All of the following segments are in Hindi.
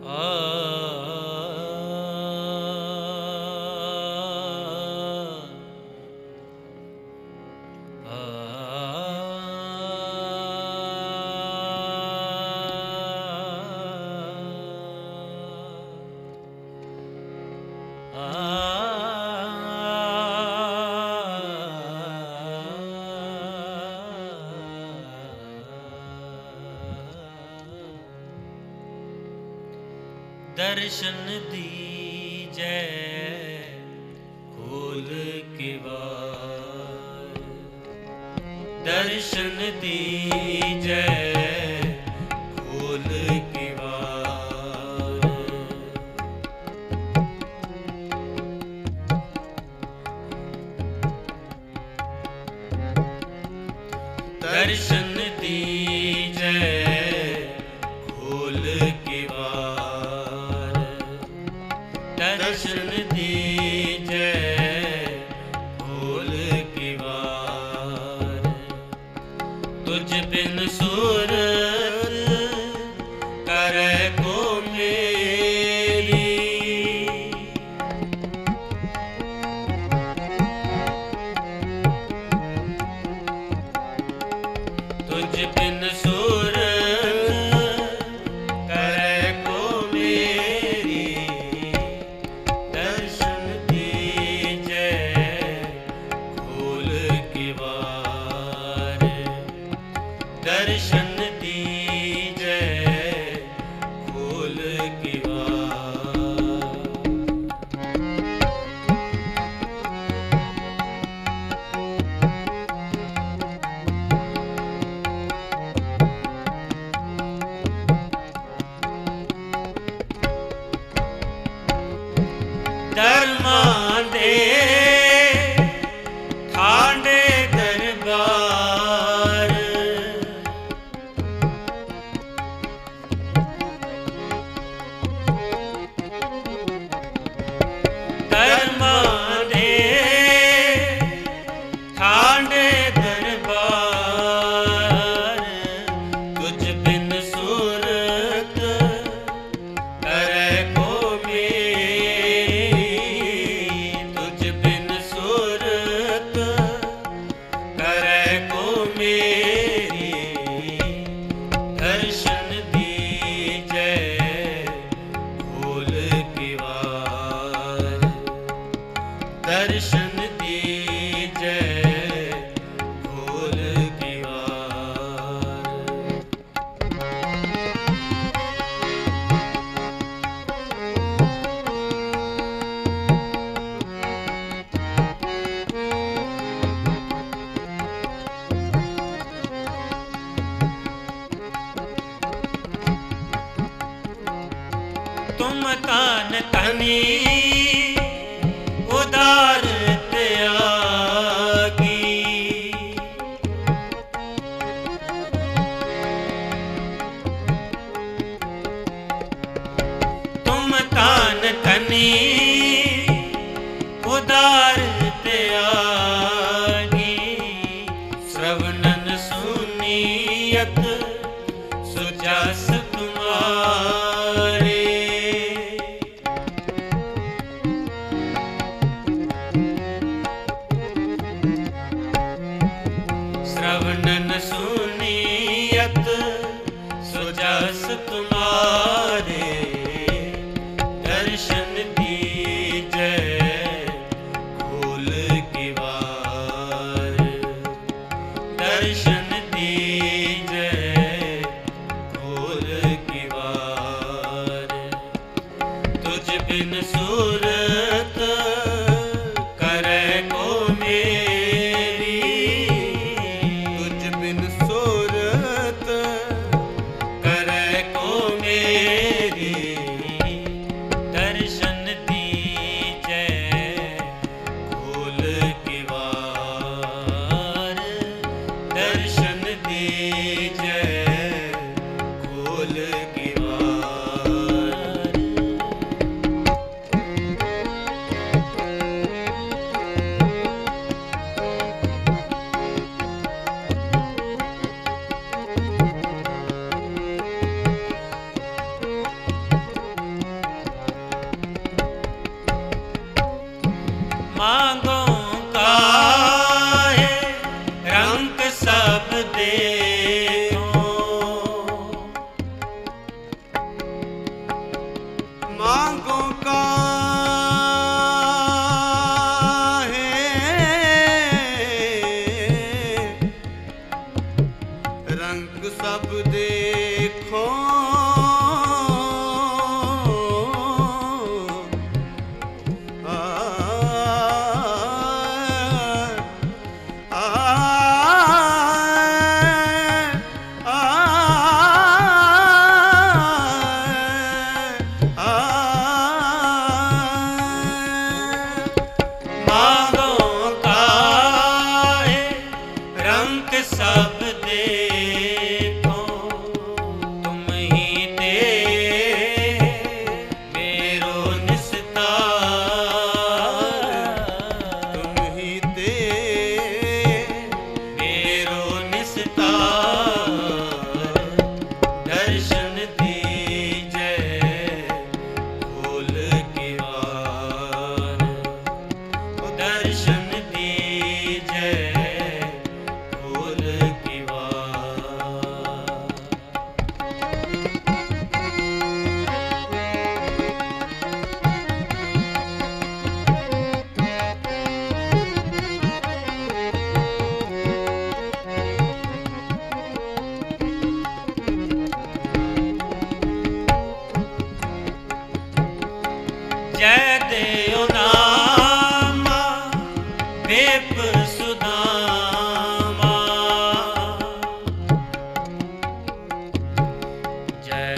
दर्शन दीजै खोल के वार, दर्शन दीजै खोल के वार। दर्शन दीजै खोल के वार, दर्शन दीजै खोल के वार। तुझ बिन सूरत करे को मेरी, तुझ बिन सूरत करे को मेरी। दर्शन दीजै खोल के वार, दर्शन दीजै खोल के वार। धर्मां दे ठाणे दरबार, धर्मां दे ठाणे दरबार। तुझ बिन सूरत करे को मेरी, तुझ बिन सूरत करे को मेरी। दर्शन दीजै खोल के वार, दर्शन दीजै खोल के वार। तुम तान तनी उदार त्यागी, तुम तान तनी उदार त्यागी। श्रवणन सुनियत सुजस तुम्हारे, श्रवणन सुनियत सुजस तुम्हारे। दर्शन दीजै खोल के वार, दर्शन दीजै खोल के वार। तुझ बिन सूरत करे को मेरी, तुझ बिन सूरत करे को मेरी। दर्शन दीजै खोल के वार, दर्शन दीजै खोल के वार।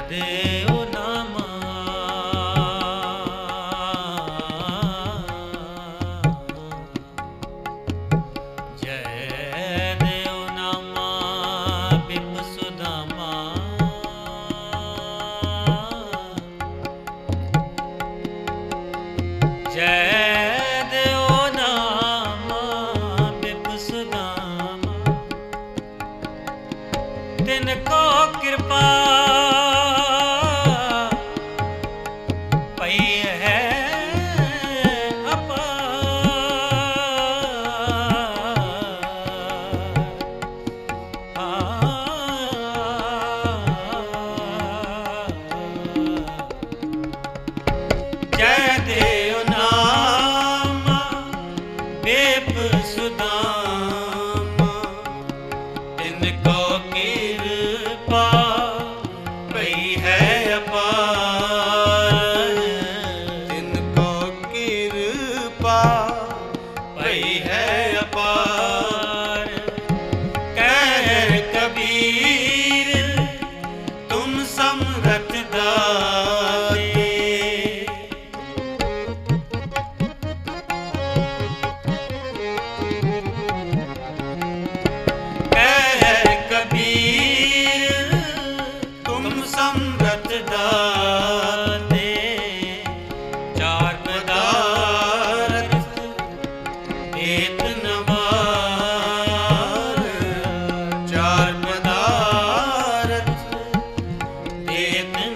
देव नामा जय देव नामा बिप सुदामा जय देव नामा बिप सुदामा तिनको कृपा Vietnam